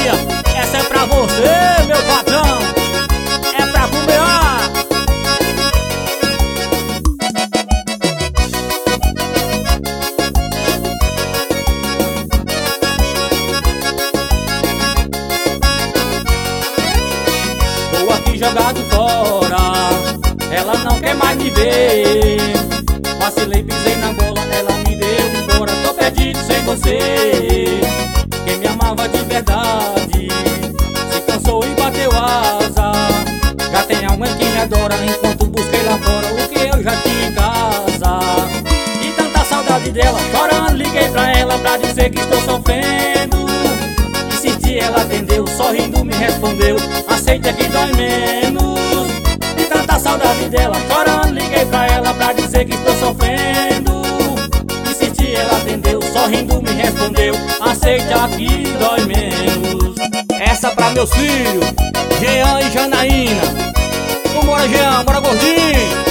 Maria, essa é pra você, meu patrão. É pra comer. Tô aqui jogado fora, ela não quer mais me ver. Vacilei, pisei na bola, ela me deu embora. Tô perdido sem você. Quem me amava de verdade se cansou e bateu asa. Já tem alguém que me adora, enquanto busquei lá fora o que eu já tinha em casa. E tanta saudade dela, chorando liguei pra ela pra dizer que estou sofrendo. Insisti, ela atendeu, sorrindo me respondeu: aceita que dói menos. E tanta saudade dela, chorando liguei pra ela pra dizer que estou sofrendo. Insisti, ela atendeu, sorrindo me respondeu: aceita que dói menos. Essa pra meus filhos, Jean e Janaína. Vambora, Jean, bora, gordinho.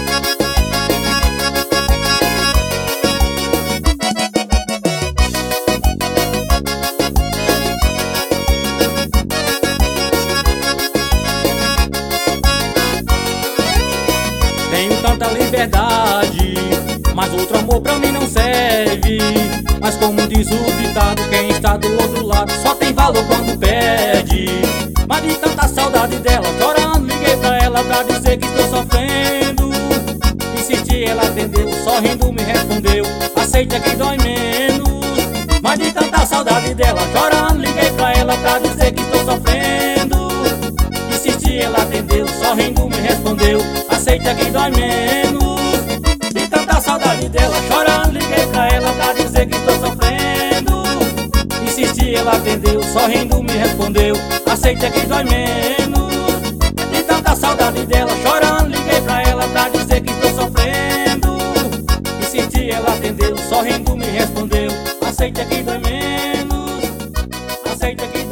Tenho tanta liberdade, mas outro amor pra mim não serve. Mas como diz o ditado, quem está do outro lado só tem valor quando perde. Mas de tanta saudade dela, chorando liguei pra ela pra dizer que estou sofrendo. Insisti, ela atendeu, sorrindo me respondeu: aceita que dói menos. Mas de tanta saudade dela, chorando liguei pra ela pra dizer que estou sofrendo. Insisti, ela atendeu, sorrindo me respondeu: aceita que dói menos. De tanta saudade dela, chorando liguei pra ela pra dizer que estou sofrendo. Insisti, ela atendeu, sorrindo me respondeu: aceita que dói menos. De tanta saudade dela, chorando liguei pra ela pra dizer que estou sofrendo. Insisti, ela atendeu, sorrindo me respondeu: aceita que dói menos. Aceita que